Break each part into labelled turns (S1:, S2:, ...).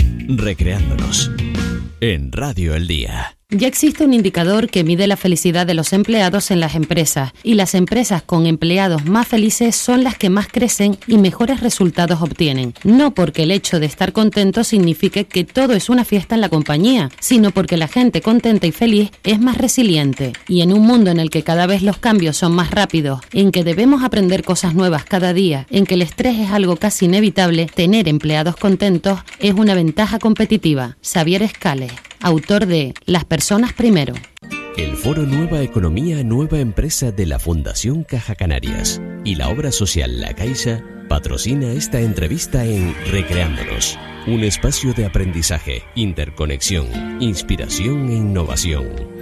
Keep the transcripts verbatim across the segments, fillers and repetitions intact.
S1: Recreándonos en Radio El Día.
S2: Ya existe un indicador que mide la felicidad de los empleados en las empresas, y las empresas con empleados más felices son las que más crecen y mejores resultados obtienen. No porque el hecho de estar contento signifique que todo es una fiesta en la compañía, sino porque la gente contenta y feliz es más resiliente. Y en un mundo en el que cada vez los cambios son más rápidos, en que debemos aprender cosas nuevas cada día, en que el estrés es algo casi inevitable, tener empleados contentos es una ventaja competitiva. Xavier Escales, autor de Las personas primero.
S1: El Foro Nueva Economía, Nueva Empresa de la Fundación Caja Canarias y la obra social La Caixa patrocina esta entrevista en Recreándonos, un espacio de aprendizaje, interconexión, inspiración e innovación.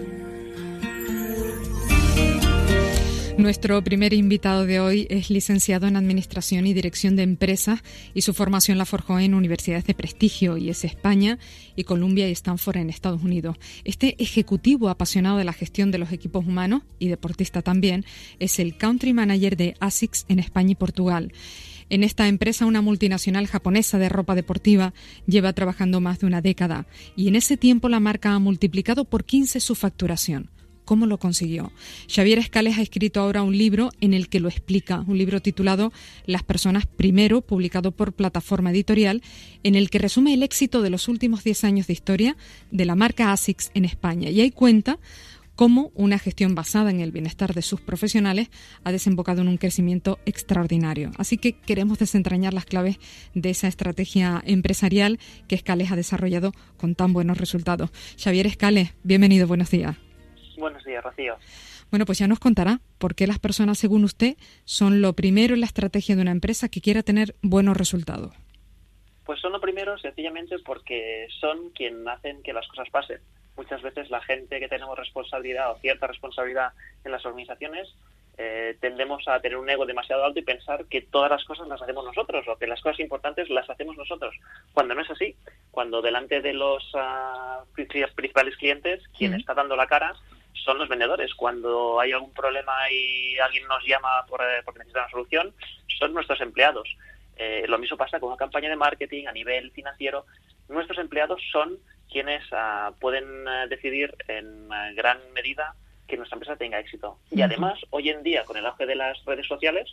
S3: Nuestro primer invitado de hoy es licenciado en Administración y Dirección de Empresas y su formación la forjó en universidades de prestigio, I E S España y Columbia y Stanford en Estados Unidos. Este ejecutivo apasionado de la gestión de los equipos humanos y deportista también es el Country Manager de ASICS en España y Portugal. En esta empresa, una multinacional japonesa de ropa deportiva lleva trabajando más de una década y en ese tiempo la marca ha multiplicado por quince su facturación. ¿Cómo lo consiguió? Xavier Escales ha escrito ahora un libro en el que lo explica, un libro titulado Las personas primero, publicado por Plataforma Editorial, en el que resume el éxito de los últimos diez años de historia de la marca ASICS en España. Y ahí cuenta cómo una gestión basada en el bienestar de sus profesionales ha desembocado en un crecimiento extraordinario. Así que queremos desentrañar las claves de esa estrategia empresarial que Escales ha desarrollado con tan buenos resultados. Xavier Escales, bienvenido, buenos días.
S4: Buenos días, Rocío.
S3: Bueno, pues ya nos contará por qué las personas, según usted, son lo primero en la estrategia de una empresa que quiera tener buenos resultados.
S4: Pues son lo primero sencillamente porque son quienes hacen que las cosas pasen. Muchas veces la gente que tenemos responsabilidad o cierta responsabilidad en las organizaciones eh, tendemos a tener un ego demasiado alto y pensar que todas las cosas las hacemos nosotros o que las cosas importantes las hacemos nosotros, cuando no es así. Cuando delante de los uh, principales clientes, quien uh-huh. está dando la cara son los vendedores. Cuando hay algún problema y alguien nos llama por, eh, porque necesita una solución, son nuestros empleados. Eh, lo mismo pasa con una campaña de marketing a nivel financiero. Nuestros empleados son quienes uh, pueden uh, decidir en uh, gran medida que nuestra empresa tenga éxito. Y además, hoy en día, con el auge de las redes sociales,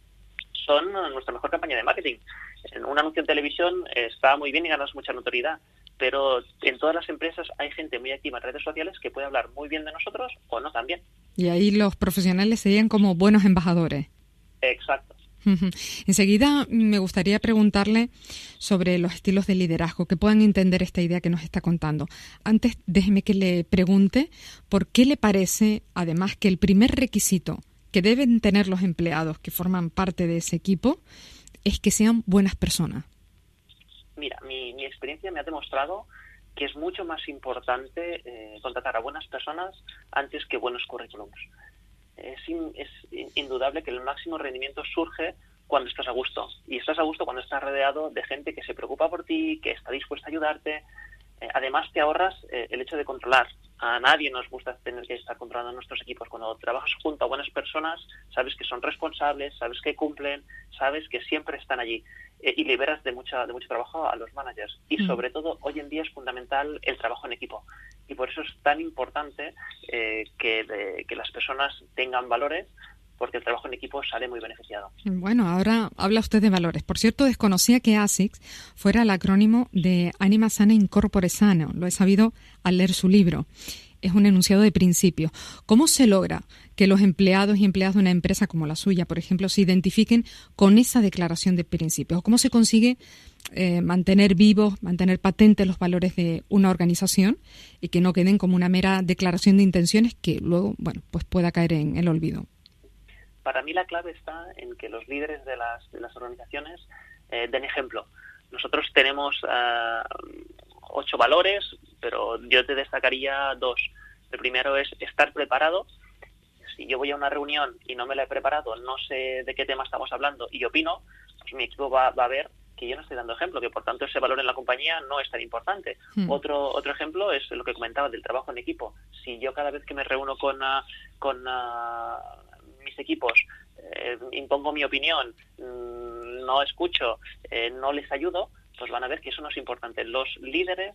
S4: son uh, nuestra mejor campaña de marketing. En un anuncio en televisión eh, está muy bien y ganas mucha notoriedad, pero en todas las empresas hay gente muy activa en redes sociales que puede hablar muy bien de nosotros o no también.
S3: Y ahí los profesionales serían como buenos embajadores.
S4: Exacto.
S3: Enseguida me gustaría preguntarle sobre los estilos de liderazgo, que puedan entender esta idea que nos está contando. Antes, déjeme que le pregunte por qué le parece, además, que el primer requisito que deben tener los empleados que forman parte de ese equipo es que sean buenas personas. Mira, mi, mi experiencia me ha demostrado que es mucho más importante eh, contratar a buenas personas antes que buenos currículums. Es, in, es indudable que el máximo rendimiento surge cuando estás a gusto. Y estás a gusto cuando estás rodeado de gente que se preocupa por ti, que está dispuesta a ayudarte. Eh, además, te ahorras eh, el hecho de controlar. A nadie nos gusta tener que estar controlando nuestros equipos. Cuando trabajas junto a buenas personas, sabes que son responsables, sabes que cumplen, sabes que siempre están allí. Eh, y liberas de, mucha, de mucho trabajo a los managers. Y sobre todo, hoy en día es fundamental el trabajo en equipo. Y por eso es tan importante eh, que, de, que las personas tengan valores, porque el trabajo en equipo sale muy beneficiado. Bueno, ahora habla usted de valores. Por cierto, desconocía que ASICS fuera el acrónimo de Anima Sana Incorpore Sano. Lo he sabido al leer su libro. Es un enunciado de principios. ¿Cómo se logra que los empleados y empleadas de una empresa como la suya, por ejemplo, se identifiquen con esa declaración de principios? ¿Cómo se consigue eh, mantener vivos, mantener patentes los valores de una organización y que no queden como una mera declaración de intenciones que luego, bueno, pues pueda caer en el olvido? Para mí la clave está en que los líderes de las, de las organizaciones eh, den ejemplo. Nosotros tenemos uh, ocho valores, pero yo te destacaría dos. El primero es estar preparado. Si yo voy a una reunión y no me la he preparado, no sé de qué tema estamos hablando y opino, pues mi equipo va, va a ver que yo no estoy dando ejemplo, que por tanto ese valor en la compañía no es tan importante. Hmm. Otro otro ejemplo es lo que comentaba del trabajo en equipo. Si yo cada vez que me reúno con, uh, con uh, mis equipos eh, impongo mi opinión, mmm, no escucho, eh, no les ayudo,
S4: pues van a ver que eso no es importante. Los líderes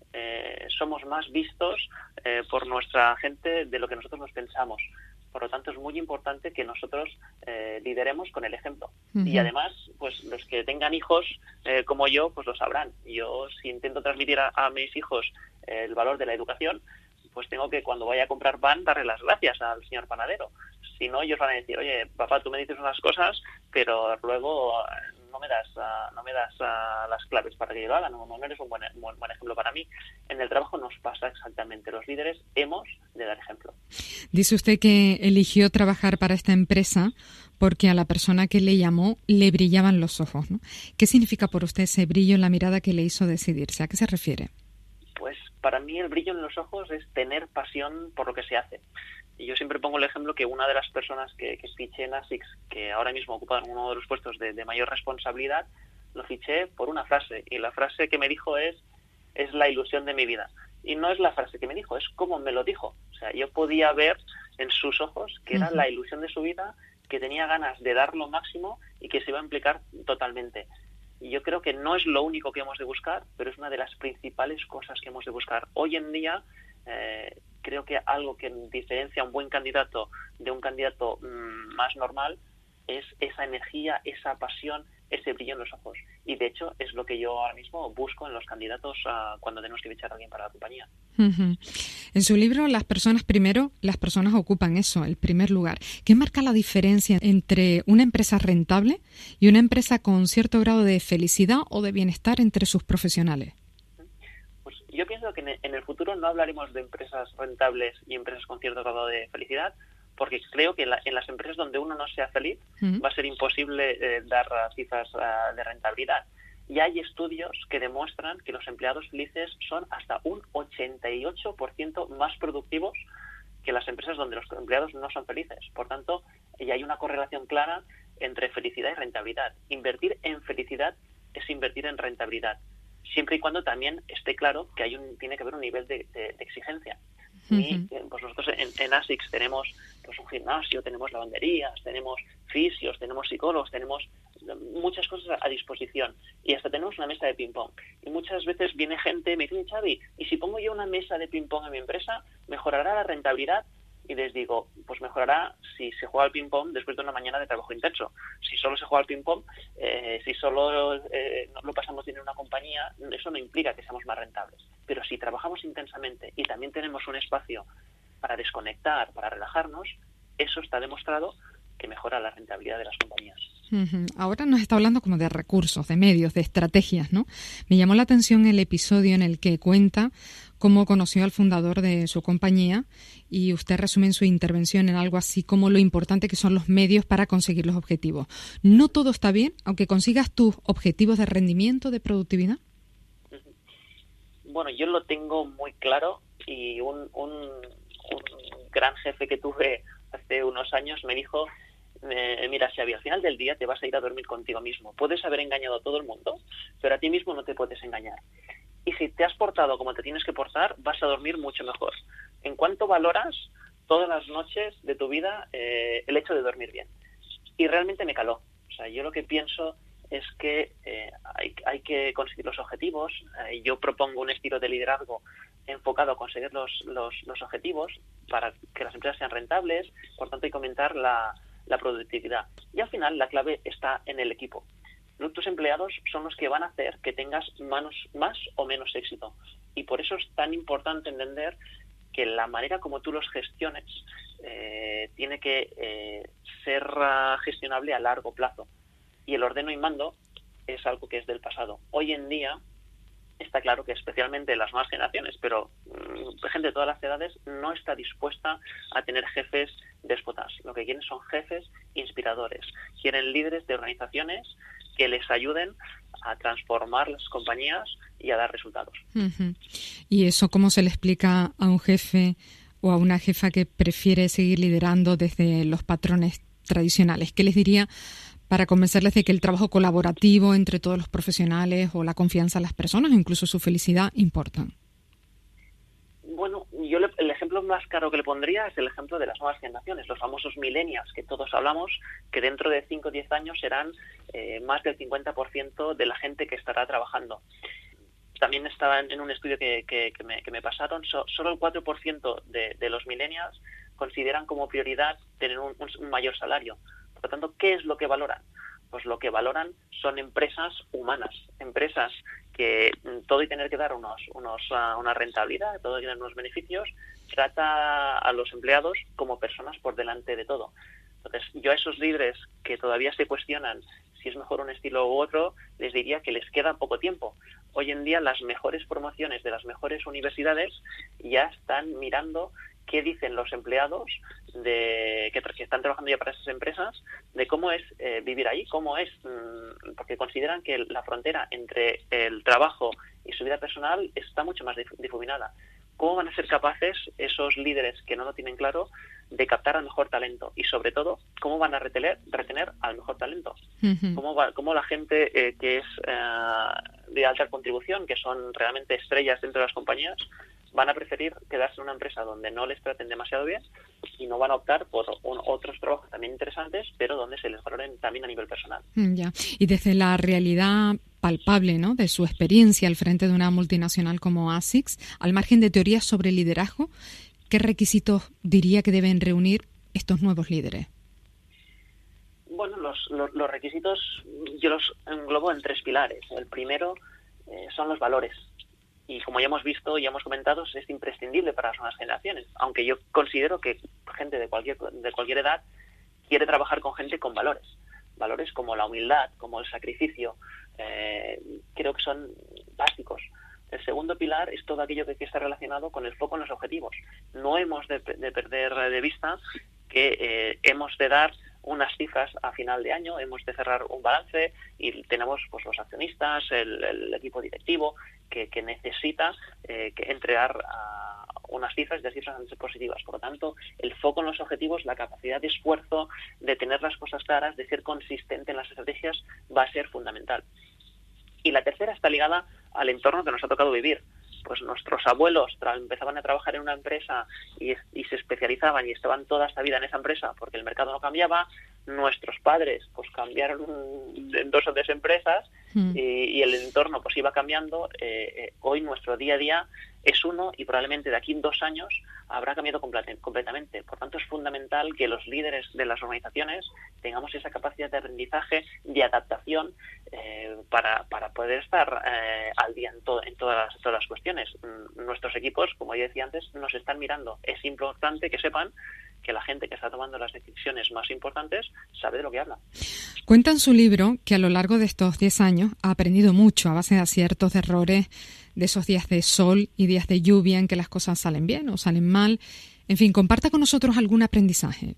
S4: eh, somos más vistos eh, por nuestra gente de lo que nosotros nos pensamos. Por lo tanto, es muy importante que nosotros eh, lideremos con el ejemplo. Uh-huh. Y además, pues los que tengan hijos eh, como yo, pues lo sabrán. Yo, si intento transmitir a, a mis hijos eh, el valor de la educación, pues tengo que, cuando vaya a comprar pan, darle las gracias al señor panadero. Si no, ellos van a decir, oye, papá, tú me dices unas cosas, pero luego no me das uh, no me das uh, las claves para que yo lo haga, no, no eres un buen, buen, buen ejemplo para mí. En el trabajo nos pasa exactamente. Los líderes hemos de dar ejemplo.
S3: Dice usted que eligió trabajar para esta empresa porque a la persona que le llamó le brillaban los ojos, ¿no? ¿Qué significa por usted ese brillo en la mirada que le hizo decidirse? ¿A qué se refiere?
S4: Pues para mí el brillo en los ojos es tener pasión por lo que se hace. Y yo siempre pongo el ejemplo que una de las personas que, que fiché en ASICS, que ahora mismo ocupan uno de los puestos de, de mayor responsabilidad, lo fiché por una frase. Y la frase que me dijo es, es la ilusión de mi vida. Y no es la frase que me dijo, es cómo me lo dijo. O sea, yo podía ver en sus ojos que era uh-huh. la ilusión de su vida, que tenía ganas de dar lo máximo y que se iba a implicar totalmente. Y yo creo que no es lo único que hemos de buscar, pero es una de las principales cosas que hemos de buscar. Hoy en día, eh, creo que algo que diferencia a un buen candidato de un candidato mmm, más normal es esa energía, esa pasión, ese brillo en los ojos. Y de hecho es lo que yo ahora mismo busco en los candidatos uh, cuando tenemos que fichar a alguien para la compañía.
S3: Uh-huh. En su libro, Las personas primero, las personas ocupan eso, el primer lugar. ¿Qué marca la diferencia entre una empresa rentable y una empresa con cierto grado de felicidad o de bienestar entre sus profesionales?
S4: Pues yo pienso que en el futuro no hablaremos de empresas rentables y empresas con cierto grado de felicidad, porque creo que en, la, en las empresas donde uno no sea feliz uh-huh. va a ser imposible eh, dar cifras uh, de rentabilidad. Y hay estudios que demuestran que los empleados felices son hasta un ochenta y ocho por ciento más productivos que las empresas donde los empleados no son felices. Por tanto, y hay una correlación clara entre felicidad y rentabilidad. Invertir en felicidad es invertir en rentabilidad, siempre y cuando también esté claro que hay un, tiene que haber un nivel de, de, de exigencia. Y pues nosotros en, en ASICS tenemos pues un gimnasio, tenemos lavanderías, tenemos fisios, tenemos psicólogos, tenemos muchas cosas a disposición y hasta tenemos una mesa de ping-pong. Y muchas veces viene gente y me dice, Xavi, ¿y si pongo yo una mesa de ping-pong en mi empresa, mejorará la rentabilidad? Y les digo, pues mejorará si se juega al ping-pong después de una mañana de trabajo intenso. Si solo se juega al ping-pong, eh, si solo eh, no lo pasamos bien en una compañía, eso no implica que seamos más rentables. Pero si trabajamos intensamente y también tenemos un espacio para desconectar, para relajarnos, eso está demostrado que mejora la rentabilidad de las compañías.
S3: Uh-huh. Ahora nos está hablando como de recursos, de medios, de estrategias, ¿no? Me llamó la atención el episodio en el que cuenta cómo conoció al fundador de su compañía y usted resume en su intervención en algo así como lo importante que son los medios para conseguir los objetivos. ¿No todo está bien, aunque consigas tus objetivos de rendimiento, de productividad?
S4: Bueno, yo lo tengo muy claro y un, un, un gran jefe que tuve hace unos años me dijo, eh, mira, Xavi, al final del día te vas a ir a dormir contigo mismo. Puedes haber engañado a todo el mundo, pero a ti mismo no te puedes engañar. Y si te has portado como te tienes que portar, vas a dormir mucho mejor. ¿En cuánto valoras todas las noches de tu vida eh, el hecho de dormir bien? Y realmente me caló. O sea, yo lo que pienso es que eh, hay, hay que conseguir los objetivos. Eh, yo propongo un estilo de liderazgo enfocado a conseguir los, los, los objetivos para que las empresas sean rentables. Por tanto, hay que aumentar la, la productividad. Y al final, la clave está en el equipo. Tus empleados son los que van a hacer que tengas manos, más o menos éxito. Y por eso es tan importante entender que la manera como tú los gestiones eh, tiene que eh, ser uh, gestionable a largo plazo. Y el ordeno y mando es algo que es del pasado. Hoy en día está claro que especialmente las nuevas generaciones, pero mmm, gente de todas las edades no está dispuesta a tener jefes déspotas. Lo que quieren son jefes inspiradores. Quieren líderes de organizaciones que les ayuden a transformar las compañías y a dar resultados.
S3: Uh-huh. ¿Y eso cómo se le explica a un jefe o a una jefa que prefiere seguir liderando desde los patrones tradicionales? ¿Qué les diría para convencerles de que el trabajo colaborativo entre todos los profesionales o la confianza en las personas, incluso su felicidad, importan?
S4: Bueno, yo le, el ejemplo ejemplo más claro que le pondría es el ejemplo de las nuevas generaciones, los famosos millennials, que todos hablamos, que dentro de cinco o diez años serán eh, más del cincuenta por ciento de la gente que estará trabajando. También estaba en, en un estudio que, que, que, me, que me pasaron, so, solo el cuatro por ciento de, de los millennials consideran como prioridad tener un, un, un mayor salario. Por lo tanto, ¿qué es lo que valoran? Pues lo que valoran son empresas humanas, empresas que todo y tener que dar unos, unos, uh, una rentabilidad, todo y tener unos beneficios, trata a los empleados como personas por delante de todo. Entonces, yo a esos líderes que todavía se cuestionan si es mejor un estilo u otro, les diría que les queda poco tiempo. Hoy en día las mejores promociones de las mejores universidades ya están mirando qué dicen los empleados de que, que están trabajando ya para esas empresas, de cómo es eh, vivir ahí, cómo es, mmm, porque consideran que la frontera entre el trabajo y su vida personal está mucho más difuminada. ¿Cómo van a ser capaces esos líderes que no lo tienen claro de captar al mejor talento? Y sobre todo, ¿cómo van a retener, retener al mejor talento? Uh-huh. ¿Cómo, va, cómo la gente eh, que es eh, de alta contribución, que son realmente estrellas dentro de las compañías, van a preferir quedarse en una empresa donde no les traten demasiado bien y no van a optar por un, otros trabajos también interesantes, pero donde se les valoren también a nivel personal?
S3: Ya. Y desde la realidad palpable, ¿no?, de su experiencia al frente de una multinacional como ASICS, al margen de teorías sobre liderazgo, ¿qué requisitos diría que deben reunir estos nuevos líderes?
S4: Bueno, los, los, los requisitos yo los englobo en tres pilares. El primero eh, son los valores. Y como ya hemos visto y ya hemos comentado, es imprescindible para las nuevas generaciones. Aunque yo considero que gente de cualquier, de cualquier edad quiere trabajar con gente con valores. Valores como la humildad, como el sacrificio, eh, creo que son básicos. El segundo pilar es todo aquello que, que está relacionado con el foco en los objetivos. No hemos de, de perder de vista que eh, hemos de dar unas cifras a final de año, hemos de cerrar un balance y tenemos pues los accionistas, el, el equipo directivo que, que necesita eh, que entregar uh, unas cifras y las cifras han de ser positivas. Por lo tanto, el foco en los objetivos, la capacidad de esfuerzo, de tener las cosas claras, de ser consistente en las estrategias va a ser fundamental. Y la tercera está ligada al entorno que nos ha tocado vivir. Pues nuestros abuelos tra- empezaban a trabajar en una empresa y, y se especializaban y estaban toda esta vida en esa empresa porque el mercado no cambiaba. Nuestros padres pues cambiaron en dos o tres empresas mm. y, y el entorno pues iba cambiando. Eh, eh, hoy nuestro día a día es uno y probablemente de aquí en dos años habrá cambiado complet- completamente. Por tanto, es fundamental que los líderes de las organizaciones tengamos esa capacidad de aprendizaje, de adaptación eh, para, para poder estar eh, al día en, to- en todas, las, todas las cuestiones. Mm, nuestros equipos, como ya decía antes, nos están mirando. Es importante que sepan que la gente que está tomando las decisiones más importantes sabe de lo que habla.
S3: Cuenta en su libro que a lo largo de estos diez años ha aprendido mucho a base de aciertos, de errores, de esos días de sol y días de lluvia en que las cosas salen bien o salen mal. En fin, comparta con nosotros algún aprendizaje.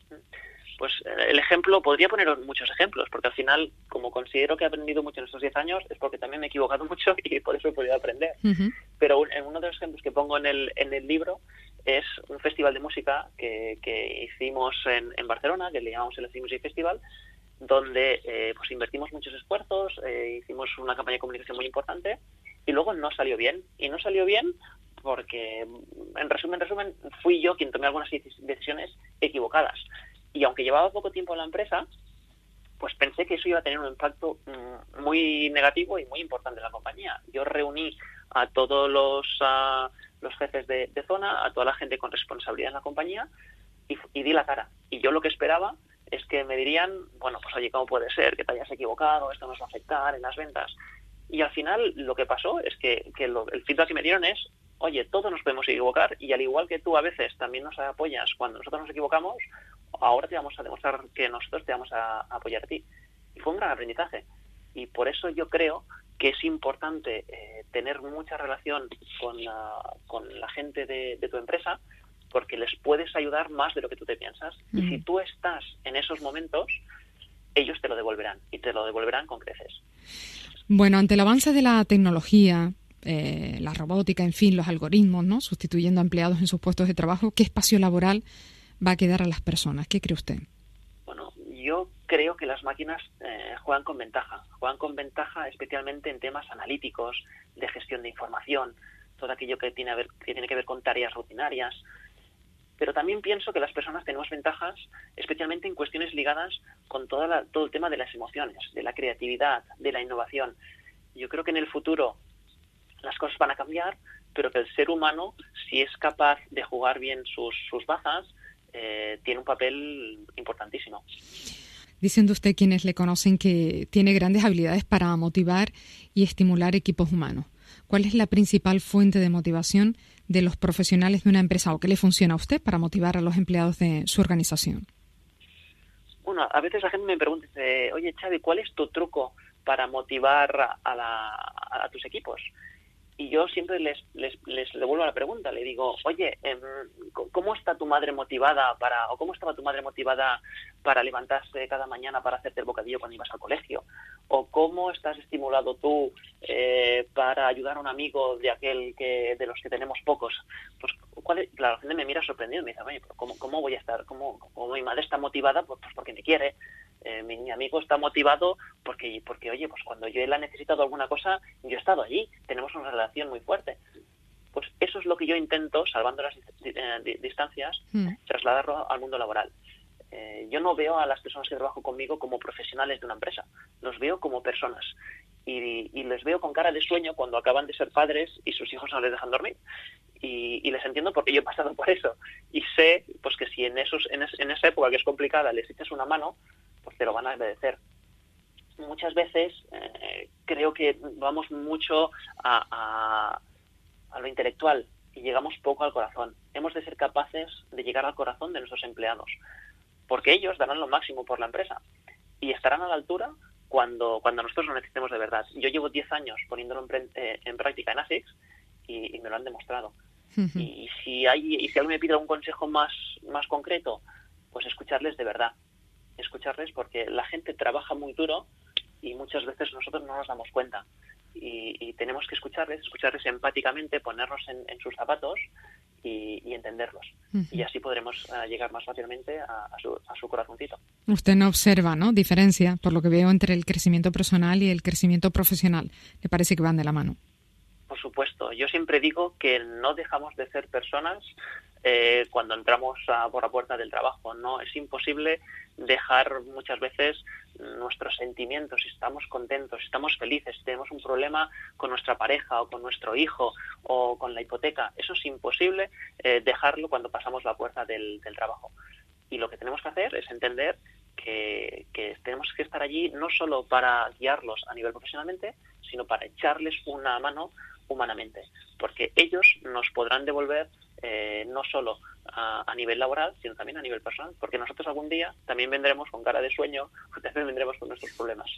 S4: Pues el ejemplo, podría poner muchos ejemplos, porque al final, como considero que he aprendido mucho en estos diez años, es porque también me he equivocado mucho y por eso he podido aprender. Uh-huh. Pero en uno de los ejemplos que pongo en el, en el libro es un festival de música que, que hicimos en, en Barcelona, que le llamamos el Electric Music Festival, donde eh, pues invertimos muchos esfuerzos, eh, hicimos una campaña de comunicación muy importante y luego no salió bien. Y no salió bien porque, en resumen, en resumen, fui yo quien tomé algunas decisiones equivocadas. Y aunque llevaba poco tiempo en la empresa, pues pensé que eso iba a tener un impacto mmm, muy negativo y muy importante en la compañía. Yo reuní a todos los, uh, los jefes de, de zona, a toda la gente con responsabilidad en la compañía y, y di la cara. Y yo lo que esperaba es que me dirían, bueno, pues oye, ¿cómo puede ser que te hayas equivocado? Esto nos va a afectar en las ventas. Y al final lo que pasó es que, que lo, el feedback que me dieron es, oye, todos nos podemos equivocar y al igual que tú a veces también nos apoyas cuando nosotros nos equivocamos, ahora te vamos a demostrar que nosotros te vamos a apoyar a ti. Y fue un gran aprendizaje. Y por eso yo creo que es importante eh, tener mucha relación con la, con la gente de, de tu empresa, porque les puedes ayudar más de lo que tú te piensas. Mm. Y si tú estás en esos momentos, ellos te lo devolverán, y te lo devolverán con creces.
S3: Bueno, ante el avance de la tecnología, eh, la robótica, en fin, los algoritmos, ¿no?, sustituyendo a empleados en sus puestos de trabajo, ¿qué espacio laboral va a quedar a las personas? ¿Qué cree usted?
S4: Bueno, yo creo que las máquinas eh, juegan con ventaja. Juegan con ventaja especialmente en temas analíticos, de gestión de información, todo aquello que tiene, a ver, que tiene que ver con tareas rutinarias. Pero también pienso que las personas tenemos ventajas, especialmente en cuestiones ligadas con toda la, todo el tema de las emociones, de la creatividad, de la innovación. Yo creo que en el futuro las cosas van a cambiar, pero que el ser humano, si es capaz de jugar bien sus, sus bazas, eh, tiene un papel importantísimo.
S3: Dicen de usted quienes le conocen que tiene grandes habilidades para motivar y estimular equipos humanos. ¿Cuál es la principal fuente de motivación de los profesionales de una empresa o qué le funciona a usted para motivar a los empleados de su organización?
S4: Bueno, a veces la gente me pregunta, dice, oye, Xavi, ¿cuál es tu truco para motivar a, la, a tus equipos? Y yo siempre les, les, les devuelvo la pregunta, le digo, oye, ¿cómo está tu madre motivada para, o cómo estaba tu madre motivada para levantarse cada mañana para hacerte el bocadillo cuando ibas al colegio? ¿O cómo estás estimulado tú eh, para ayudar a un amigo de aquel que de los que tenemos pocos? Pues ¿cuál es? Claro, la gente me mira sorprendido y me dice, oye, pero ¿cómo, cómo voy a estar? ¿Cómo, cómo mi madre está motivada? Pues, pues porque me quiere. Eh, mi, mi amigo está motivado porque, porque, oye, pues cuando yo él ha necesitado alguna cosa, yo he estado allí. Tenemos una relación muy fuerte. Pues eso es lo que yo intento, salvando las eh, distancias, mm. trasladarlo al mundo laboral. Eh, yo no veo a las personas que trabajan conmigo como profesionales de una empresa. Los veo como personas. Y, y les veo con cara de sueño cuando acaban de ser padres y sus hijos no les dejan dormir. Y, y les entiendo porque yo he pasado por eso. Y sé pues que si en, esos, en, es, en esa época que es complicada les echas una mano, pues te lo van a agradecer. Muchas veces eh, creo que vamos mucho a, a, a lo intelectual y llegamos poco al corazón. Hemos de ser capaces de llegar al corazón de nuestros empleados, porque ellos darán lo máximo por la empresa y estarán a la altura cuando, cuando nosotros lo necesitemos de verdad. Yo llevo diez años poniéndolo en, pre, eh, en práctica en ASICS y, y me lo han demostrado. Uh-huh. Y si hay y si alguien me pide un consejo más, más concreto, pues escucharles de verdad. Escucharles porque la gente trabaja muy duro y muchas veces nosotros no nos damos cuenta. Y, y tenemos que escucharles, escucharles empáticamente, ponernos en, en sus zapatos y, y entenderlos. Uh-huh. Y así podremos uh, llegar más fácilmente a, a, su, a su corazoncito.
S3: Usted no observa, ¿no?, diferencia, por lo que veo, entre el crecimiento personal y el crecimiento profesional. ¿Le parece que van de la mano?
S4: Por supuesto. Yo siempre digo que no dejamos de ser personas eh, cuando entramos a, por la puerta del trabajo. No es imposible dejar muchas veces nuestros sentimientos, si estamos contentos, si estamos felices, si tenemos un problema con nuestra pareja o con nuestro hijo o con la hipoteca. Eso es imposible eh, dejarlo cuando pasamos la puerta del, del trabajo. Y lo que tenemos que hacer es entender que, que tenemos que estar allí no solo para guiarlos a nivel profesionalmente, sino para echarles una mano humanamente, porque ellos nos podrán devolver eh, no solo a, a nivel laboral, sino también a nivel personal, porque nosotros algún día también vendremos con cara de sueño, también vendremos con nuestros problemas.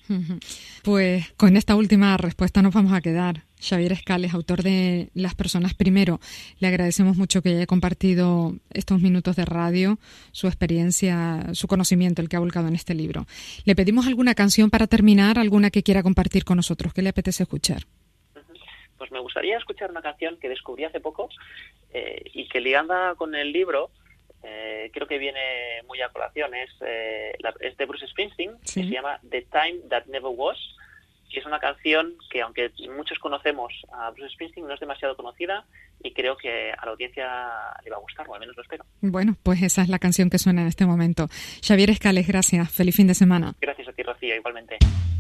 S3: Pues con esta última respuesta nos vamos a quedar. Xavier Escales, autor de Las personas primero, le agradecemos mucho que haya compartido estos minutos de radio, su experiencia, su conocimiento, el que ha volcado en este libro. Le pedimos alguna canción para terminar, alguna que quiera compartir con nosotros. ¿Qué le apetece escuchar?
S4: Pues me gustaría escuchar una canción que descubrí hace poco eh, y que ligada con el libro eh, creo que viene muy a colación. Es, eh, la, es de Bruce Springsteen, ¿sí?, que se llama The Time That Never Was, y es una canción que, aunque muchos conocemos a Bruce Springsteen, no es demasiado conocida y creo que a la audiencia le va a gustar, o al menos lo espero.
S3: Bueno, pues esa es la canción que suena en este momento. Xavier Escales, gracias. Feliz fin de semana.
S4: Gracias a ti, Rocío, igualmente.